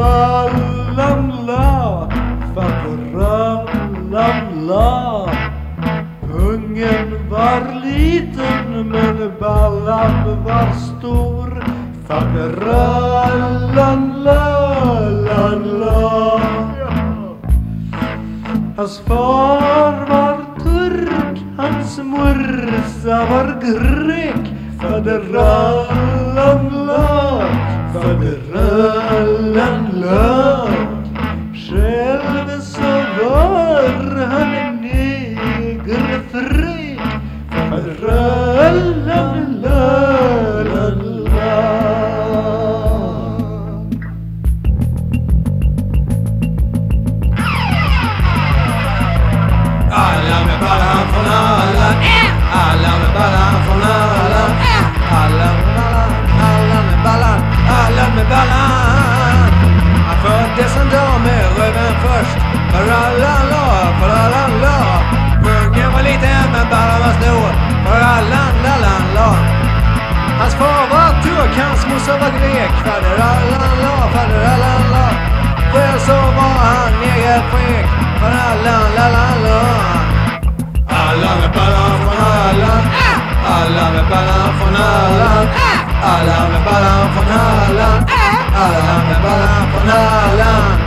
Faderallalala, faderalala. Ungen var liten men ballan var stor. Faderallalala. Hans far var turk, hans morsa var grek. Faderalala, faderalala. Själv så var han en negerfrek. Faderalala. Alla med ballan från Halland, alla med ballan från Halland, alla med ballan, alla med ballan, alla med ballan. Han föddes en dag med röven först, farallala, farallala. Pungen var liten men ballan var stor, farallalala. Hans far var turk, hans morsa var grek, faderalala, faderalala. Själv så var han negerfrek, farallalala. Alla med ballan från Halland, alla med ballan från Halland, alla med ballan från Halland, alla med ballan från Halland.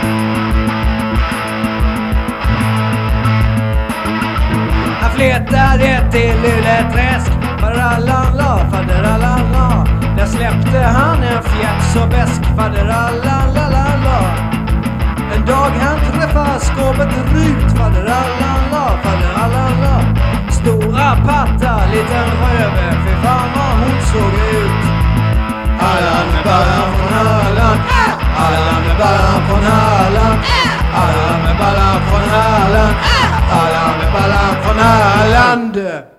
Han flyttade till Luleträsk, farallala, faderalala. Där släppte han en fjärt så besk, faderalala. En dag han träffade skåpet Rut, faderalala, faderalala. Stora pattar, liten röve, fy fan vad hon såg ut. Alla med ballan från Halland, alla med ballan från Halland, alla med ballan från Halland, alla med ballan från Halland.